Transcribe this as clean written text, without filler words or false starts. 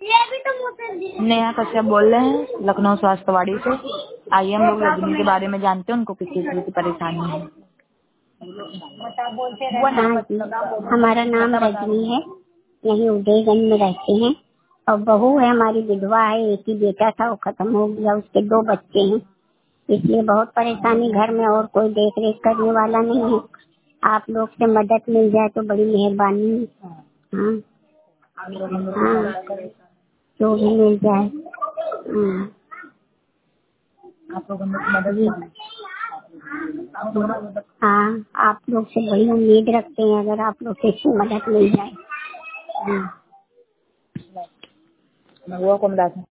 नेहा कश्यप बोल रहे हैं लखनऊ स्वास्थ्यवाड़ी से। आइए हम लोग रजनी के बारे में जानते हैं, उनको किस चीज की परेशानी है। हाँ जी, हमारा नाम रजनी है, यहीं उदयगंज में रहते हैं और बहू है हमारी, विधवा है, एक ही बेटा था वो खत्म हो गया, उसके 2 बच्चे हैं, इसलिए बहुत परेशानी घर में और कोई देख रेख करने वाला नहीं है। आप लोग से मदद मिल जाए तो बड़ी मेहरबानी है। हाँ हाँ, जो भी मिल जाए। हाँ आप लोगों ने मदद हाँ, आप लोग से बड़ी उम्मीद रखते हैं, अगर आप लोग से इसकी मदद मिल जाए। हुआ कौन